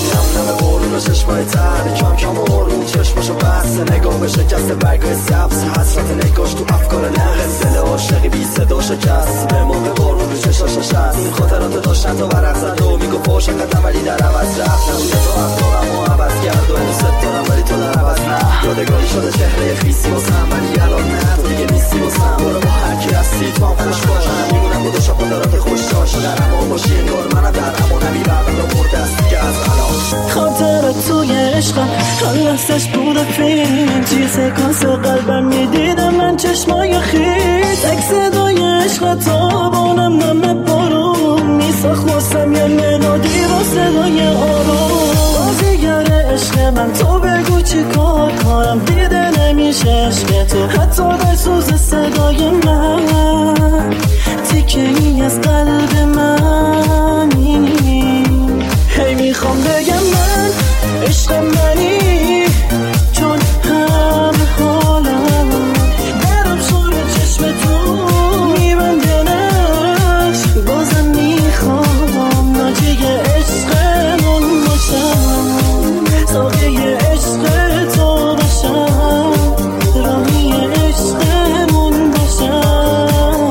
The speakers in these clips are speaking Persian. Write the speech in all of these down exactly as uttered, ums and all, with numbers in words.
نم نم بارون و چشمای تر کم کم آروم چشمشو بسته نگاه به شکست برگای سبز حسرت نگاش تو افکار نقص دل عاشقی بی صدا شکست به موقع بارون رو چشاش نشست این خاطرات داشتن تا ورق زد و میگو پاش انقدر ولی در عوض رفت نبوده تو افکارم و عوض کرد و دوست دارم ولی تو در عوض نه یادگاری شده چهره خیسی واسم ولی الان نه تو دیگه نیستی واسم برو با هر کی هستی تو هم خوش باش میمونم با دو شا خاطرات خوش داشت در اما باشی انگار منم در اما نمیرم و مرده است دیگه از الان خاطرات توی عشقم هر لحظش بوده فیلم توی سکانس قلبم میدیدم من چشمای خیز تک صدای عشق تابانم نم بارون میساخت واسم یه ملودی با صدای آروم بازیگر عشق من تو بگو چی کار کنم دیده نمیشه عشق تو حتی در سوز صدای من تیکه ای از قلب منی هی میخوام بگم من عشق منی چون همه حالم برم سور چشم تو میبنده نقش بازم میخوام ناجی عشقمون باشم ساقه عشق تو باشم راهی عشقمون باشم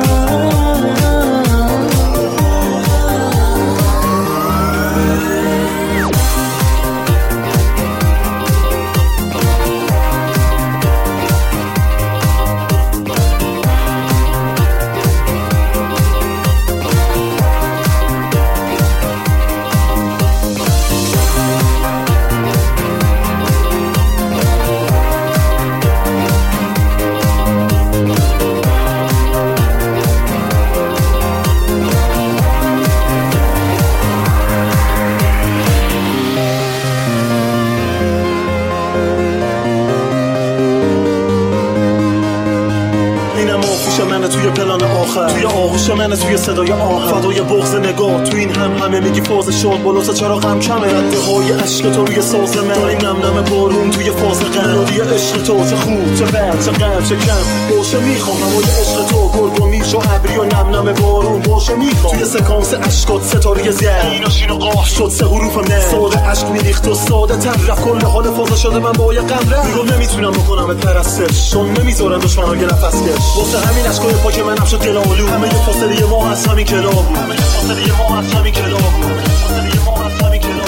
توی پلان آخر توی آغوش من توی صدای آهن فدای بغض نگاه تو این هم همه میگی فاز شد بلوسه چرا غم کمه رده های عشق تو روی ساز من این نم نم بارون توی فاز غم روی عشق تو چه خوب چه بد چه غم چه کم باشه میخوام همای عشق تو گرگ و میش و ابری و نم نم بارون باشه میخوام توی سکانس عشقات ستاره زر اینا شین و قاف شد سه حروف نه ساده عشق میریخت و ساده تر رفت کل حال فاز شده من با یه غم رفت میگم نمیتونم بکنم پرستش چون نمیذارن دشمنا یه نفس کش واسه همین عشقای پاک منم شد دلالو همه یه فاصله ما از همین کلاب همه یه فاصله ما از همین کلاب همه یه فاصله ما از همین کلاب